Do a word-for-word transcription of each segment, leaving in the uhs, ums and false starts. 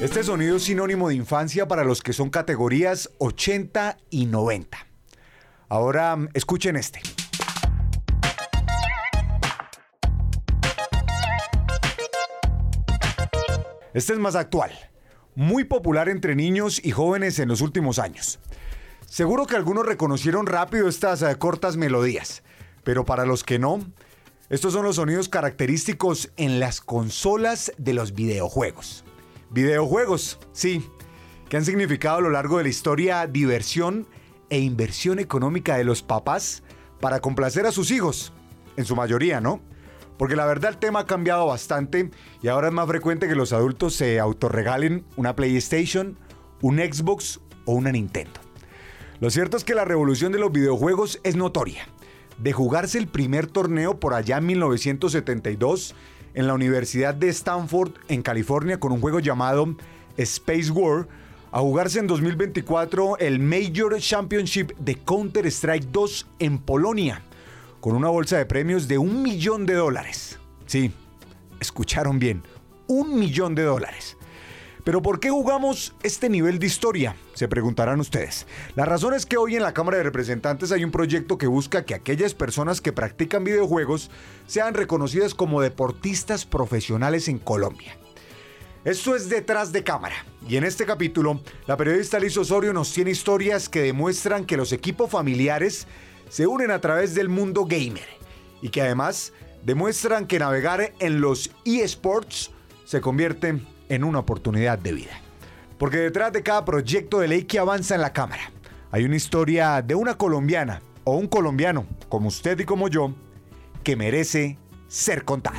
Este sonido es sinónimo de infancia para los que son categorías ochenta y noventa. Ahora escuchen este. Este es más actual, muy popular entre niños y jóvenes en los últimos años. Seguro que algunos reconocieron rápido estas uh, cortas melodías, pero para los que no, estos son los sonidos característicos en las consolas de los videojuegos. Videojuegos, sí, que han significado a lo largo de la historia diversión e inversión económica de los papás para complacer a sus hijos, en su mayoría, ¿no? Porque la verdad el tema ha cambiado bastante y ahora es más frecuente que los adultos se autorregalen una PlayStation, un Xbox o una Nintendo. Lo cierto es que la revolución de los videojuegos es notoria. De jugarse el primer torneo por allá en mil novecientos setenta y dos en la Universidad de Stanford en California con un juego llamado Space War, a jugarse en dos mil veinticuatro el Major Championship de Counter-Strike dos en Polonia, con una bolsa de premios de un millón de dólares. Sí, escucharon bien, un millón de dólares. ¿Pero por qué jugamos este nivel de historia?, se preguntarán ustedes. La razón es que hoy en la Cámara de Representantes hay un proyecto que busca que aquellas personas que practican videojuegos sean reconocidas como deportistas profesionales en Colombia. Esto es Detrás de Cámara, y en este capítulo, la periodista Liz Osorio nos tiene historias que demuestran que los equipos familiares se unen a través del mundo gamer, y que además demuestran que navegar en los eSports se convierte en una oportunidad de vida. Porque detrás de cada proyecto de ley que avanza en la Cámara, hay una historia de una colombiana o un colombiano, como usted y como yo, que merece ser contada.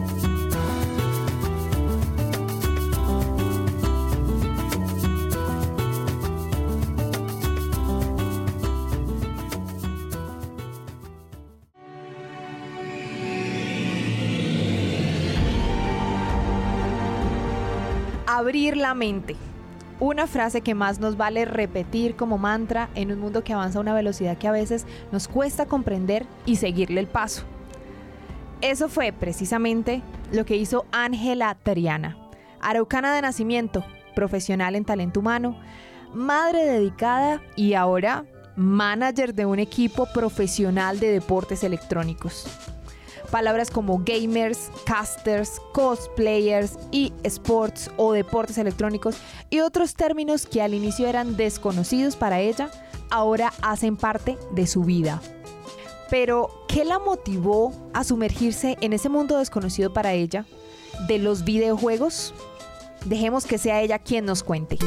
Abrir la mente. Una frase que más nos vale repetir como mantra en un mundo que avanza a una velocidad que a veces nos cuesta comprender y seguirle el paso. Eso fue precisamente lo que hizo Ángela Triana, araucana de nacimiento, profesional en talento humano, madre dedicada y ahora manager de un equipo profesional de deportes electrónicos. Palabras como gamers, casters, cosplayers, eSports o deportes electrónicos y otros términos que al inicio eran desconocidos para ella, ahora hacen parte de su vida. Pero, ¿qué la motivó a sumergirse en ese mundo desconocido para ella de los videojuegos? Dejemos que sea ella quien nos cuente.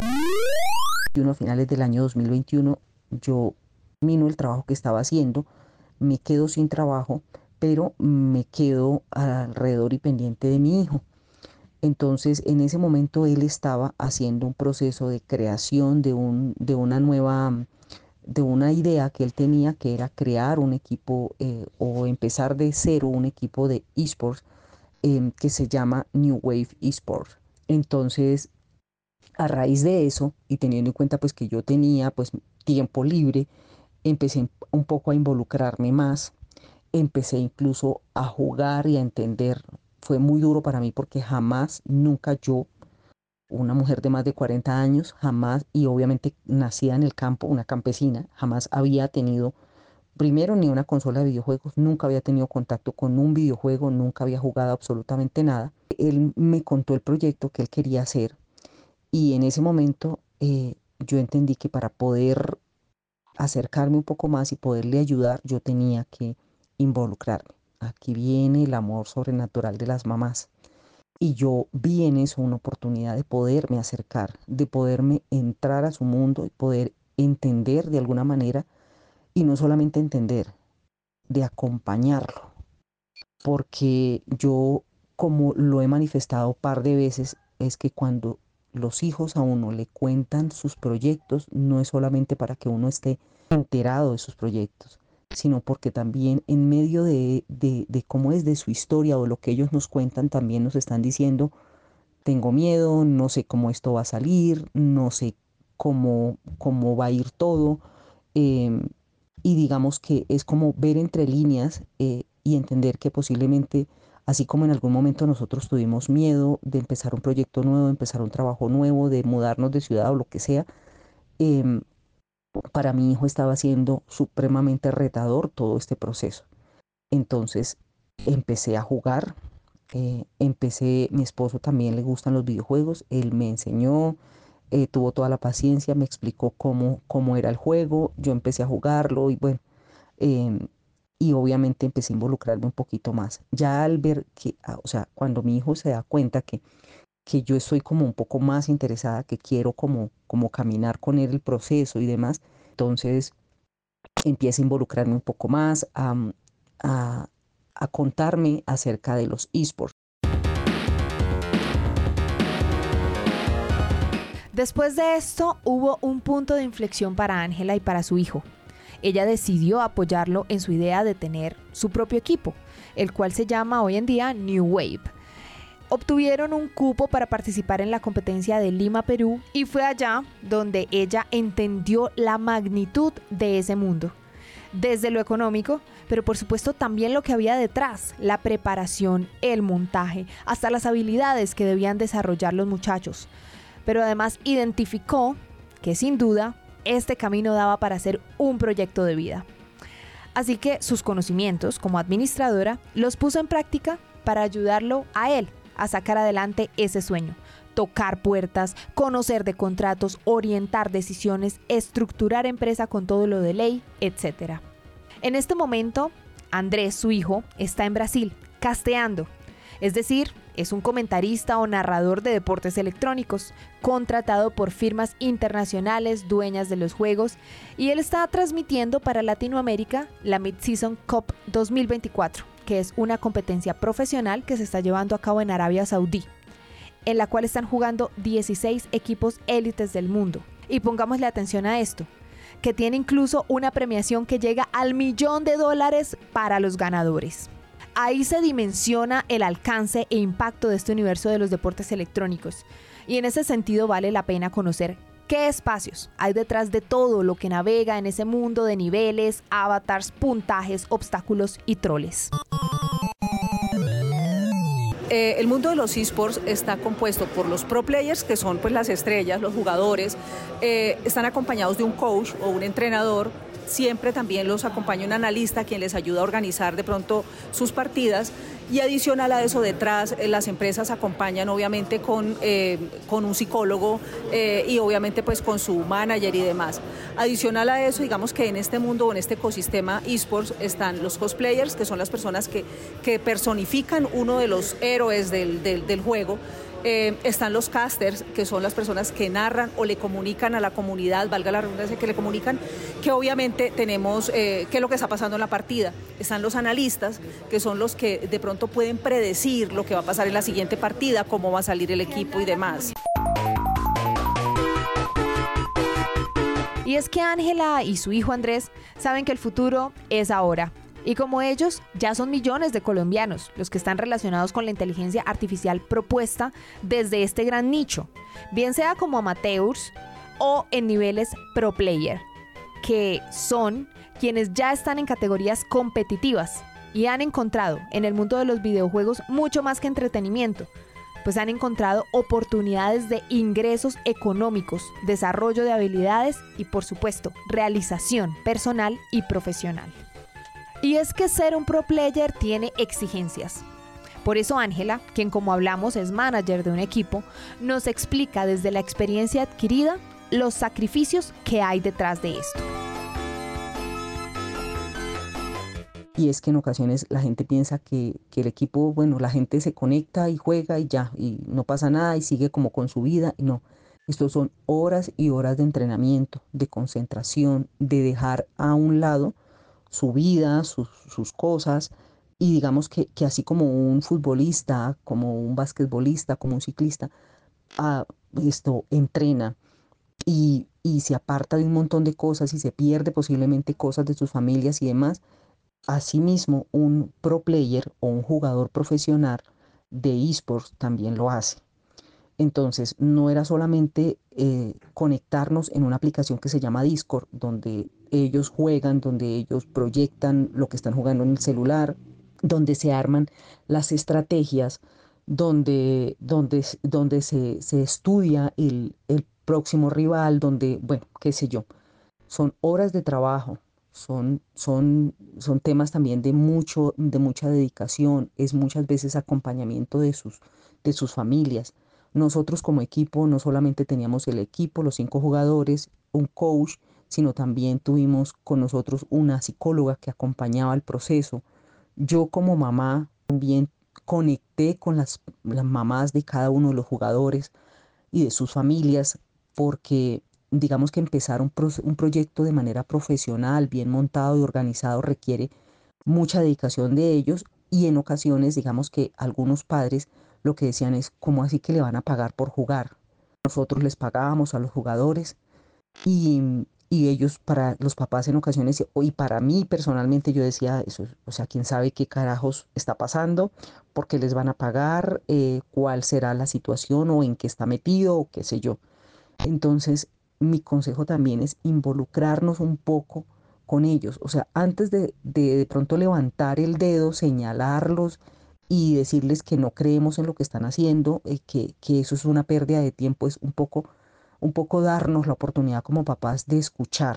A finales del año dos mil veintiuno, yo termino el trabajo que estaba haciendo, me quedo sin trabajo, pero me quedo alrededor y pendiente de mi hijo. Entonces, en ese momento él estaba haciendo un proceso de creación de, un, de una nueva, de una idea que él tenía, que era crear un equipo eh, o empezar de cero un equipo de eSports eh, que se llama New Wave eSports. Entonces, a raíz de eso, y teniendo en cuenta pues que yo tenía pues tiempo libre, empecé un poco a involucrarme más. Empecé incluso a jugar y a entender. Fue muy duro para mí porque jamás, nunca yo, una mujer de más de cuarenta años, jamás, y obviamente nacida en el campo, una campesina, jamás había tenido, primero, ni una consola de videojuegos, nunca había tenido contacto con un videojuego, nunca había jugado absolutamente nada. Él me contó el proyecto que él quería hacer y en ese momento eh, yo entendí que para poder acercarme un poco más y poderle ayudar, yo tenía que involucrarme. Aquí viene el amor sobrenatural de las mamás. Y yo vi en eso una oportunidad de poderme acercar, de poderme entrar a su mundo y poder entender de alguna manera, y no solamente entender, de acompañarlo. Porque yo, como lo he manifestado un par de veces, es que cuando los hijos a uno le cuentan sus proyectos, no es solamente para que uno esté enterado de sus proyectos, sino porque también en medio de, de, de cómo es de su historia o lo que ellos nos cuentan, también nos están diciendo, tengo miedo, no sé cómo esto va a salir, no sé cómo, cómo va a ir todo, eh, y digamos que es como ver entre líneas eh, y entender que posiblemente Así como en algún momento nosotros tuvimos miedo de empezar un proyecto nuevo, de empezar un trabajo nuevo, de mudarnos de ciudad o lo que sea, eh, para mi hijo estaba siendo supremamente retador todo este proceso. Entonces empecé a jugar, eh, empecé, mi esposo también le gustan los videojuegos, él me enseñó, eh, tuvo toda la paciencia, me explicó cómo, cómo era el juego, yo empecé a jugarlo y bueno, eh, y obviamente empecé a involucrarme un poquito más. Ya al ver que, ah, o sea, cuando mi hijo se da cuenta que, que yo estoy como un poco más interesada, que quiero como, como caminar con él el proceso y demás, entonces empieza a involucrarme un poco más, a, a, a contarme acerca de los esports. Después de esto, hubo un punto de inflexión para Ángela y para su hijo. Ella decidió apoyarlo en su idea de tener su propio equipo, el cual se llama hoy en día New Wave. Obtuvieron un cupo para participar en la competencia de Lima, Perú, y fue allá donde ella entendió la magnitud de ese mundo. Desde lo económico, pero por supuesto también lo que había detrás, la preparación, el montaje, hasta las habilidades que debían desarrollar los muchachos. Pero además identificó que sin duda este camino daba para hacer un proyecto de vida. Así que sus conocimientos como administradora los puso en práctica para ayudarlo a él a sacar adelante ese sueño. Tocar puertas, conocer de contratos, orientar decisiones, estructurar empresa con todo lo de ley, etcétera. En este momento, Andrés, su hijo, está en Brasil, casteando. Es decir, es un comentarista o narrador de deportes electrónicos, contratado por firmas internacionales dueñas de los juegos, y él está transmitiendo para Latinoamérica la Mid-Season Cup dos mil veinticuatro, que es una competencia profesional que se está llevando a cabo en Arabia Saudí, en la cual están jugando dieciséis equipos élites del mundo. Y pongámosle atención a esto, que tiene incluso una premiación que llega al millón de dólares para los ganadores. Ahí se dimensiona el alcance e impacto de este universo de los deportes electrónicos. Y en ese sentido vale la pena conocer qué espacios hay detrás de todo lo que navega en ese mundo de niveles, avatars, puntajes, obstáculos y troles. Eh, el mundo de los esports está compuesto por los pro players, que son pues las estrellas, los jugadores, eh, están acompañados de un coach o un entrenador. Siempre también los acompaña un analista quien les ayuda a organizar de pronto sus partidas, y adicional a eso detrás eh, las empresas acompañan obviamente con, eh, con un psicólogo eh, y obviamente pues con su manager y demás. Adicional a eso, digamos que en este mundo o en este ecosistema esports están los cosplayers, que son las personas que, que personifican uno de los héroes del, del, del juego. Eh, están los casters, que son las personas que narran o le comunican a la comunidad, valga la redundancia, que le comunican que obviamente tenemos eh, qué es lo que está pasando en la partida. Están los analistas, que son los que de pronto pueden predecir lo que va a pasar en la siguiente partida, cómo va a salir el equipo y demás. Y es que Ángela y su hijo Andrés saben que el futuro es ahora. Y como ellos, ya son millones de colombianos los que están relacionados con la inteligencia artificial propuesta desde este gran nicho, bien sea como amateurs o en niveles pro player, que son quienes ya están en categorías competitivas y han encontrado en el mundo de los videojuegos mucho más que entretenimiento, pues han encontrado oportunidades de ingresos económicos, desarrollo de habilidades y, por supuesto, realización personal y profesional. Y es que ser un pro player tiene exigencias. Por eso Ángela, quien como hablamos es manager de un equipo, nos explica desde la experiencia adquirida los sacrificios que hay detrás de esto. Y es que en ocasiones la gente piensa que, que el equipo, bueno, la gente se conecta y juega y ya, y no pasa nada y sigue como con su vida. Y no, estos son horas y horas de entrenamiento, de concentración, de dejar a un lado su vida, sus, sus cosas, y digamos que, que así como un futbolista, como un basquetbolista, como un ciclista, uh, esto entrena y, y se aparta de un montón de cosas y se pierde posiblemente cosas de sus familias y demás. Asimismo, un pro player o un jugador profesional de esports también lo hace. Entonces, no era solamente eh, conectarnos en una aplicación que se llama Discord, donde ellos juegan, donde ellos proyectan lo que están jugando en el celular, donde se arman las estrategias, donde, donde, donde se, se estudia el, el próximo rival, donde, bueno, qué sé yo, son horas de trabajo, son, son, son temas también de, mucho, de mucha dedicación, es muchas veces acompañamiento de sus, de sus familias. Nosotros como equipo no solamente teníamos el equipo, los cinco jugadores, un coach, sino también tuvimos con nosotros una psicóloga que acompañaba el proceso. Yo como mamá también conecté con las, las mamás de cada uno de los jugadores y de sus familias, porque digamos que empezar un, pro, un proyecto de manera profesional, bien montado y organizado, requiere mucha dedicación de ellos, y en ocasiones digamos que algunos padres lo que decían es: ¿cómo así que le van a pagar por jugar? Nosotros les pagábamos a los jugadores y, y ellos, para los papás en ocasiones, y para mí personalmente, yo decía eso, o sea, quién sabe qué carajos está pasando, por qué les van a pagar, eh, cuál será la situación o en qué está metido o qué sé yo. Entonces mi consejo también es involucrarnos un poco con ellos, o sea, antes de de, de pronto levantar el dedo, señalarlos y decirles que no creemos en lo que están haciendo, eh, que, que eso es una pérdida de tiempo, es un poco, un poco darnos la oportunidad como papás de escuchar.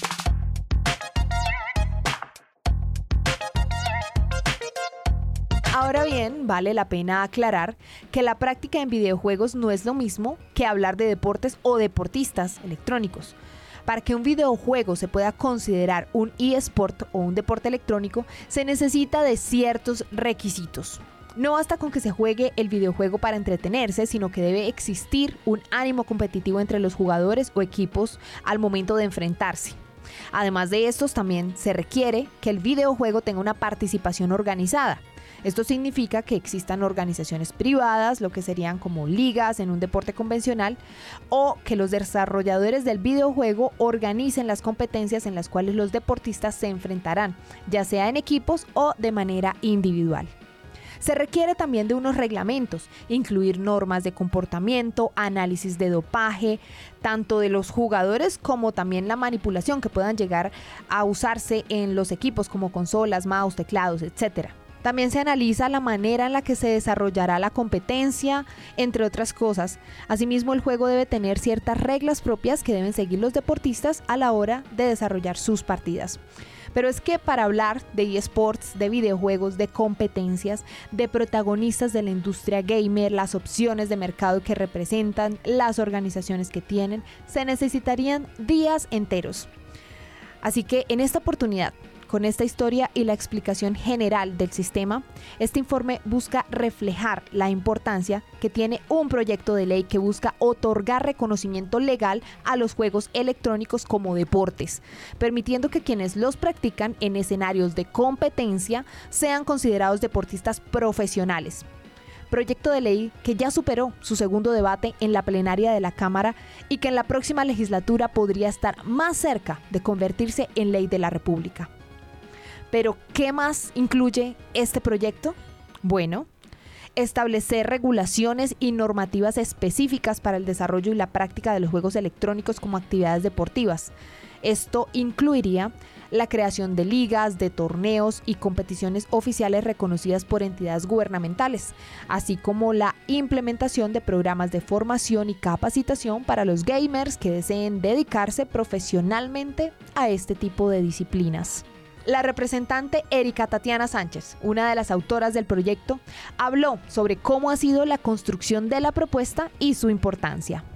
Ahora bien, vale la pena aclarar que la práctica en videojuegos no es lo mismo que hablar de deportes o deportistas electrónicos. Para que un videojuego se pueda considerar un eSport o un deporte electrónico, se necesita de ciertos requisitos. No basta con que se juegue el videojuego para entretenerse, sino que debe existir un ánimo competitivo entre los jugadores o equipos al momento de enfrentarse. Además de estos, también se requiere que el videojuego tenga una participación organizada. Esto significa que existan organizaciones privadas, lo que serían como ligas en un deporte convencional, o que los desarrolladores del videojuego organicen las competencias en las cuales los deportistas se enfrentarán, ya sea en equipos o de manera individual. Se requiere también de unos reglamentos, incluir normas de comportamiento, análisis de dopaje, tanto de los jugadores como también la manipulación que puedan llegar a usarse en los equipos como consolas, mouse, teclados, etcétera. También se analiza la manera en la que se desarrollará la competencia, entre otras cosas. Asimismo, el juego debe tener ciertas reglas propias que deben seguir los deportistas a la hora de desarrollar sus partidas. Pero es que para hablar de eSports, de videojuegos, de competencias, de protagonistas de la industria gamer, las opciones de mercado que representan, las organizaciones que tienen, se necesitarían días enteros. Así que en esta oportunidad, con esta historia y la explicación general del sistema, este informe busca reflejar la importancia que tiene un proyecto de ley que busca otorgar reconocimiento legal a los juegos electrónicos como deportes, permitiendo que quienes los practican en escenarios de competencia sean considerados deportistas profesionales. Proyecto de ley que ya superó su segundo debate en la plenaria de la Cámara y que en la próxima legislatura podría estar más cerca de convertirse en ley de la República. Pero, ¿qué más incluye este proyecto? Bueno, establecer regulaciones y normativas específicas para el desarrollo y la práctica de los juegos electrónicos como actividades deportivas. Esto incluiría la creación de ligas, de torneos y competiciones oficiales reconocidas por entidades gubernamentales, así como la implementación de programas de formación y capacitación para los gamers que deseen dedicarse profesionalmente a este tipo de disciplinas. La representante Erika Tatiana Sánchez, una de las autoras del proyecto, habló sobre cómo ha sido la construcción de la propuesta y su importancia.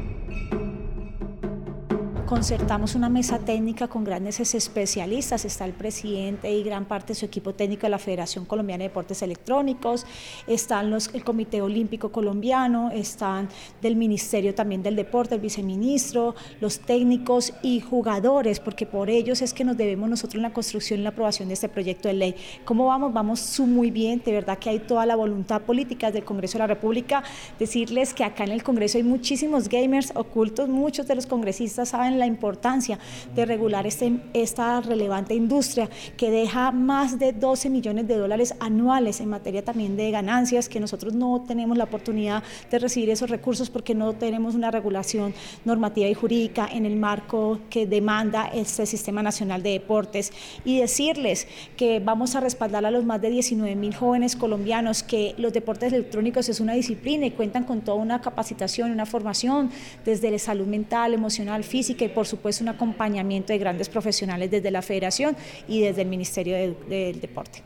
Concertamos una mesa técnica con grandes especialistas, está el presidente y gran parte de su equipo técnico de la Federación Colombiana de Deportes Electrónicos, están los, el Comité Olímpico Colombiano, están del Ministerio también del Deporte, el viceministro, los técnicos y jugadores, porque por ellos es que nos debemos nosotros en la construcción y la aprobación de este proyecto de ley. ¿Cómo vamos? Vamos muy bien, de verdad que hay toda la voluntad política del Congreso de la República. Decirles que acá en el Congreso hay muchísimos gamers ocultos, muchos de los congresistas saben la importancia de regular este, esta relevante industria que deja más de doce millones de dólares anuales en materia también de ganancias, que nosotros no tenemos la oportunidad de recibir esos recursos porque no tenemos una regulación normativa y jurídica en el marco que demanda este Sistema Nacional de Deportes. Y decirles que vamos a respaldar a los más de diecinueve mil jóvenes colombianos, que los deportes electrónicos es una disciplina y cuentan con toda una capacitación, una formación desde la salud mental, emocional, física y por supuesto un acompañamiento de grandes profesionales desde la Federación y desde el Ministerio de, del Deporte.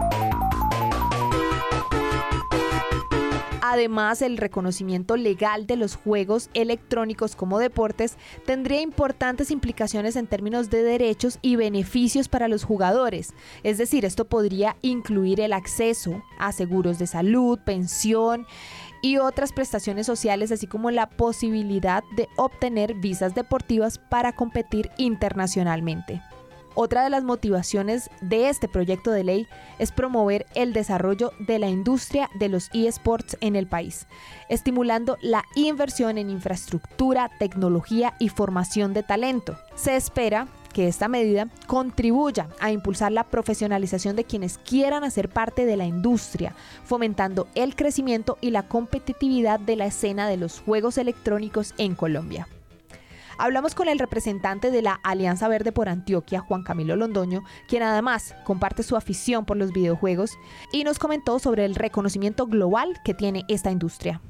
Además, el reconocimiento legal de los juegos electrónicos como deportes tendría importantes implicaciones en términos de derechos y beneficios para los jugadores. Es decir, esto podría incluir el acceso a seguros de salud, pensión y otras prestaciones sociales, así como la posibilidad de obtener visas deportivas para competir internacionalmente. Otra de las motivaciones de este proyecto de ley es promover el desarrollo de la industria de los eSports en el país, estimulando la inversión en infraestructura, tecnología y formación de talento. Se espera que esta medida contribuya a impulsar la profesionalización de quienes quieran hacer parte de la industria, fomentando el crecimiento y la competitividad de la escena de los juegos electrónicos en Colombia. Hablamos con el representante de la Alianza Verde por Antioquia, Juan Camilo Londoño, quien además comparte su afición por los videojuegos y nos comentó sobre el reconocimiento global que tiene esta industria.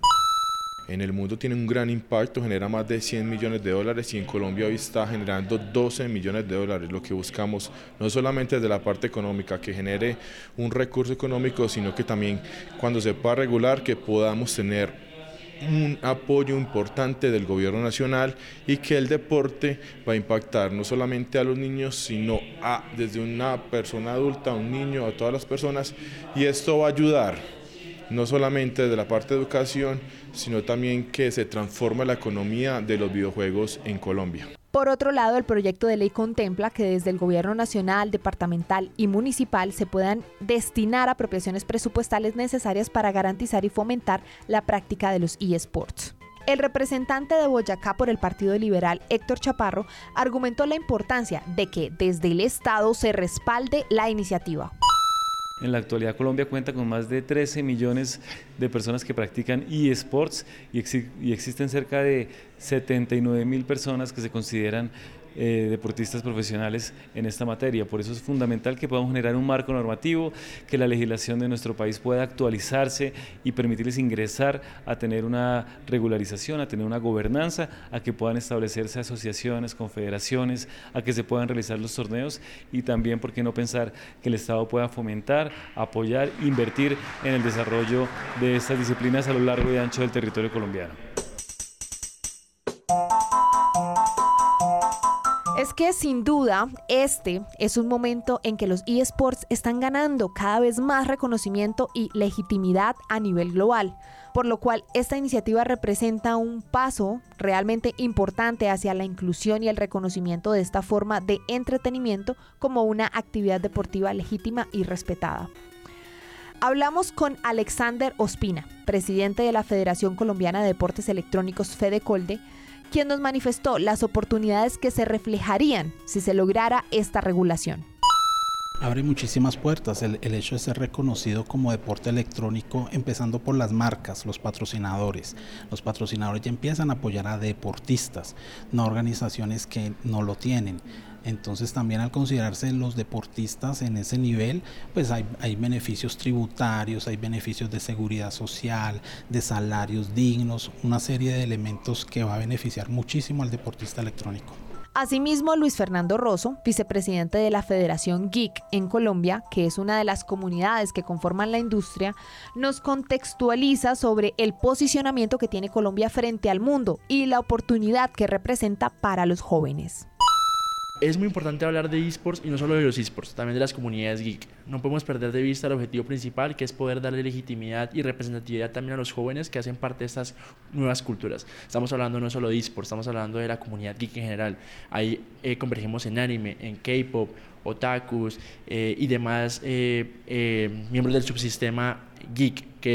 En el mundo tiene un gran impacto, genera más de cien millones de dólares y en Colombia hoy está generando doce millones de dólares. Lo que buscamos no solamente desde la parte económica, que genere un recurso económico, sino que también cuando se pueda regular que podamos tener un apoyo importante del gobierno nacional y que el deporte va a impactar no solamente a los niños, sino a desde una persona adulta, a un niño, a todas las personas, y esto va a ayudar no solamente desde la parte de educación, sino también que se transforme la economía de los videojuegos en Colombia. Por otro lado, el proyecto de ley contempla que desde el gobierno nacional, departamental y municipal se puedan destinar apropiaciones presupuestales necesarias para garantizar y fomentar la práctica de los eSports. El representante de Boyacá por el Partido Liberal, Héctor Chaparro, argumentó la importancia de que desde el Estado se respalde la iniciativa. En la actualidad Colombia cuenta con más de trece millones de personas que practican eSports y, ex y existen cerca de setenta y nueve mil personas que se consideran eh, deportistas profesionales en esta materia. Por eso es fundamental que podamos generar un marco normativo, que la legislación de nuestro país pueda actualizarse y permitirles ingresar a tener una regularización, a tener una gobernanza, a que puedan establecerse asociaciones, confederaciones, a que se puedan realizar los torneos y también, ¿por qué no pensar que el Estado pueda fomentar, apoyar, invertir en el desarrollo de estas disciplinas a lo largo y ancho del territorio colombiano? Es que sin duda este es un momento en que los eSports están ganando cada vez más reconocimiento y legitimidad a nivel global, por lo cual esta iniciativa representa un paso realmente importante hacia la inclusión y el reconocimiento de esta forma de entretenimiento como una actividad deportiva legítima y respetada. Hablamos con Alexander Ospina, presidente de la Federación Colombiana de Deportes Electrónicos FEDECOLDE, quien nos manifestó las oportunidades que se reflejarían si se lograra esta regulación. Abre muchísimas puertas el, el hecho de ser reconocido como deporte electrónico, empezando por las marcas, los patrocinadores. Los patrocinadores ya empiezan a apoyar a deportistas, no a organizaciones que no lo tienen. Entonces también al considerarse los deportistas en ese nivel, pues hay, hay beneficios tributarios, hay beneficios de seguridad social, de salarios dignos, una serie de elementos que va a beneficiar muchísimo al deportista electrónico. Asimismo, Luis Fernando Rosso, vicepresidente de la Federación Geek en Colombia, que es una de las comunidades que conforman la industria, nos contextualiza sobre el posicionamiento que tiene Colombia frente al mundo y la oportunidad que representa para los jóvenes. Es muy importante hablar de eSports y no solo de los eSports, también de las comunidades geek. No podemos perder de vista el objetivo principal, que es poder darle legitimidad y representatividad también a los jóvenes que hacen parte de estas nuevas culturas. Estamos hablando no solo de eSports, estamos hablando de la comunidad geek en general. Ahí eh, convergimos en anime, en K-pop, otakus eh, y demás eh, eh, miembros del subsistema geek, que es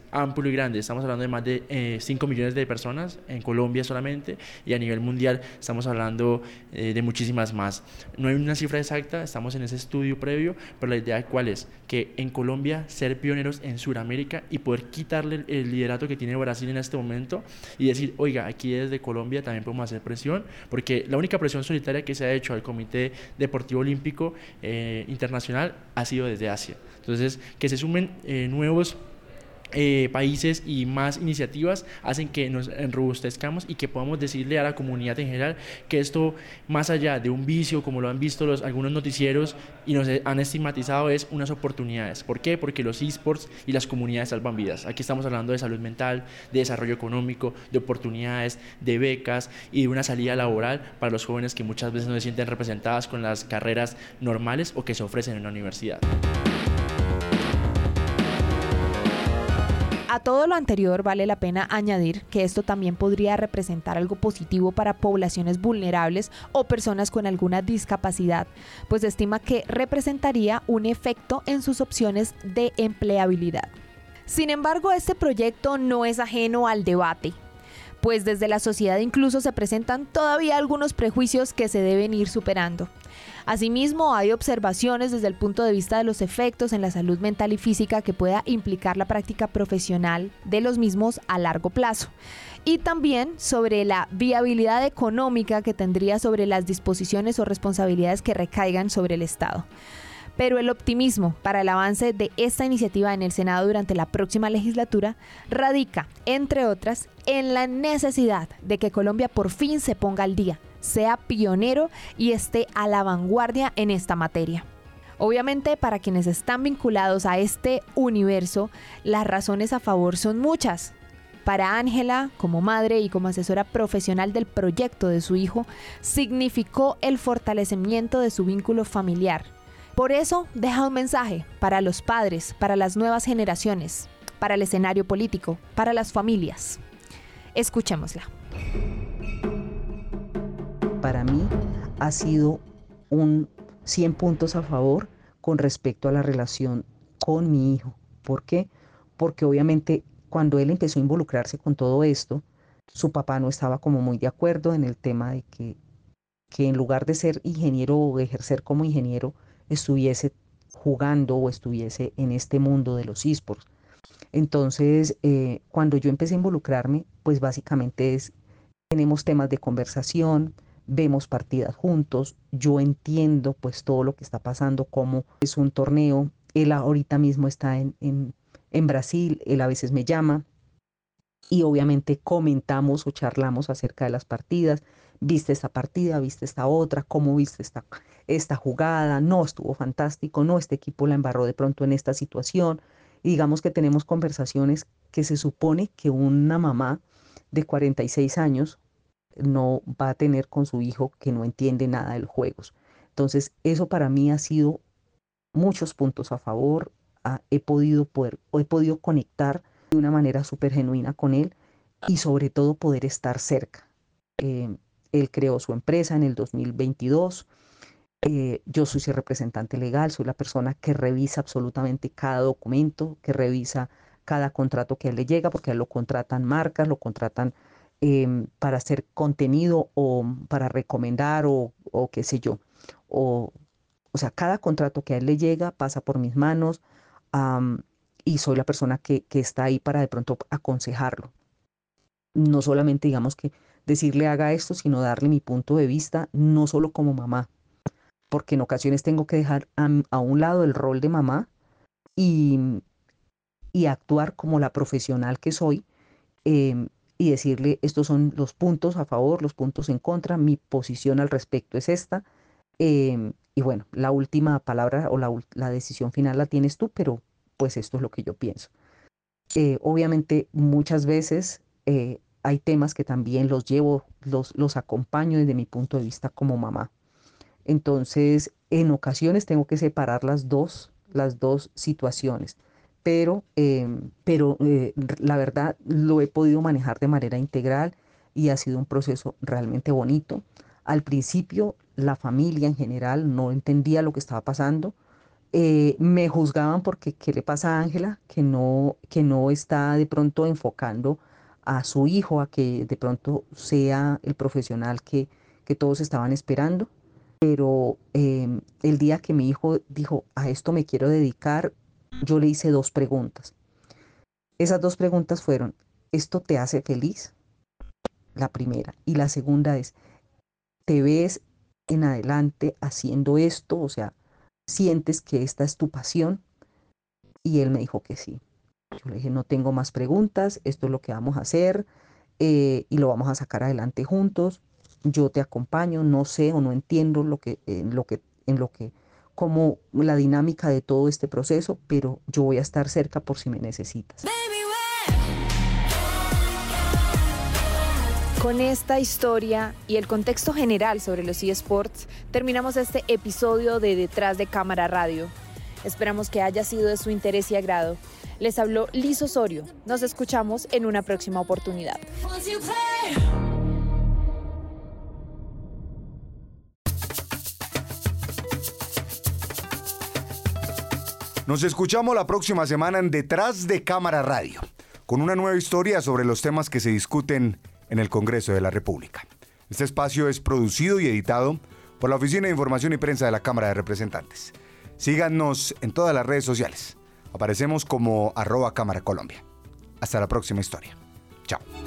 amplio y grande. Estamos hablando de más de eh, cinco millones de personas en Colombia solamente, y a nivel mundial estamos hablando eh, de muchísimas más. No hay una cifra exacta, estamos en ese estudio previo, pero la idea cuál es, que en Colombia ser pioneros en Sudamérica y poder quitarle el liderato que tiene Brasil en este momento y decir, oiga, aquí desde Colombia también podemos hacer presión, porque la única presión solitaria que se ha hecho al Comité Deportivo Olímpico eh, Internacional ha sido desde Asia. Entonces, que se sumen eh, nuevos Eh, países y más iniciativas hacen que nos enrobustezcamos y que podamos decirle a la comunidad en general que esto, más allá de un vicio como lo han visto los, algunos noticieros y nos han estigmatizado, es unas oportunidades. ¿Por qué? Porque los esports y las comunidades salvan vidas. Aquí estamos hablando de salud mental, de desarrollo económico, de oportunidades, de becas y de una salida laboral para los jóvenes que muchas veces no se sienten representadas con las carreras normales o que se ofrecen en la universidad. A todo lo anterior vale la pena añadir que esto también podría representar algo positivo para poblaciones vulnerables o personas con alguna discapacidad, pues se estima que representaría un efecto en sus opciones de empleabilidad. Sin embargo, este proyecto no es ajeno al debate, pues desde la sociedad incluso se presentan todavía algunos prejuicios que se deben ir superando. Asimismo, hay observaciones desde el punto de vista de los efectos en la salud mental y física que pueda implicar la práctica profesional de los mismos a largo plazo, y también sobre la viabilidad económica que tendría sobre las disposiciones o responsabilidades que recaigan sobre el Estado. Pero el optimismo para el avance de esta iniciativa en el Senado durante la próxima legislatura radica, entre otras, en la necesidad de que Colombia por fin se ponga al día, sea pionero y esté a la vanguardia en esta materia. Obviamente, para quienes están vinculados a este universo, las razones a favor son muchas. Para Ángela, como madre y como asesora profesional del proyecto de su hijo, significó el fortalecimiento de su vínculo familiar. Por eso, deja un mensaje para los padres, para las nuevas generaciones, para el escenario político, para las familias. Escuchémosla. Para mí ha sido un cien puntos a favor con respecto a la relación con mi hijo. ¿Por qué? Porque obviamente cuando él empezó a involucrarse con todo esto, su papá no estaba como muy de acuerdo en el tema de que, que en lugar de ser ingeniero o ejercer como ingeniero, estuviese jugando o estuviese en este mundo de los esports. Entonces, eh, cuando yo empecé a involucrarme, pues básicamente es, tenemos temas de conversación, vemos partidas juntos, yo entiendo pues todo lo que está pasando, cómo es un torneo, él ahorita mismo está en, en, en Brasil, él a veces me llama y obviamente comentamos o charlamos acerca de las partidas, viste esta partida, viste esta otra, cómo viste esta, esta jugada, no estuvo fantástico, no, este equipo la embarró de pronto en esta situación, y digamos que tenemos conversaciones que se supone que una mamá de cuarenta y seis años no va a tener con su hijo que no entiende nada de los juegos. Entonces eso para mí ha sido muchos puntos a favor, ah, he podido poder, he podido conectar de una manera súper genuina con él y sobre todo poder estar cerca. Eh, él creó su empresa en el dos mil veintidós, eh, yo soy su representante legal, soy la persona que revisa absolutamente cada documento, que revisa cada contrato que a él le llega, porque a él lo contratan marcas, lo contratan Eh, para hacer contenido o para recomendar o, o qué sé yo. O, o sea, cada contrato que a él le llega pasa por mis manos um, y soy la persona que, que está ahí para de pronto aconsejarlo. No solamente digamos que decirle haga esto, sino darle mi punto de vista, no solo como mamá, porque en ocasiones tengo que dejar a, a un lado el rol de mamá y, y actuar como la profesional que soy, eh, y decirle estos son los puntos a favor, los puntos en contra, mi posición al respecto es esta, eh, y bueno, la última palabra o la, la decisión final la tienes tú, pero pues esto es lo que yo pienso. Eh, obviamente muchas veces eh, hay temas que también los llevo, los, los acompaño desde mi punto de vista como mamá. Entonces, en ocasiones tengo que separar las dos, las dos situaciones. Pero, eh, pero eh, la verdad lo he podido manejar de manera integral y ha sido un proceso realmente bonito. Al principio la familia en general no entendía lo que estaba pasando, eh, me juzgaban porque ¿qué le pasa a Ángela? Que no, que no está de pronto enfocando a su hijo a que de pronto sea el profesional que, que todos estaban esperando. Pero eh, el día que mi hijo dijo, a esto me quiero dedicar, yo le hice dos preguntas. Esas dos preguntas fueron, ¿esto te hace feliz? La primera. Y la segunda es, ¿te ves en adelante haciendo esto? O sea, ¿sientes que esta es tu pasión? Y él me dijo que sí. Yo le dije, no tengo más preguntas, esto es lo que vamos a hacer eh, y lo vamos a sacar adelante juntos. Yo te acompaño, no sé o no entiendo lo que, en lo que, en lo que, como la dinámica de todo este proceso, pero yo voy a estar cerca por si me necesitas. Con esta historia y el contexto general sobre los eSports, terminamos este episodio de Detrás de Cámara Radio. Esperamos que haya sido de su interés y agrado. Les habló Liz Osorio. Nos escuchamos en una próxima oportunidad. Nos escuchamos la próxima semana en Detrás de Cámara Radio, con una nueva historia sobre los temas que se discuten en el Congreso de la República. Este espacio es producido y editado por la Oficina de Información y Prensa de la Cámara de Representantes. Síganos en todas las redes sociales. Aparecemos como arroba Cámara Colombia. Hasta la próxima historia. Chao.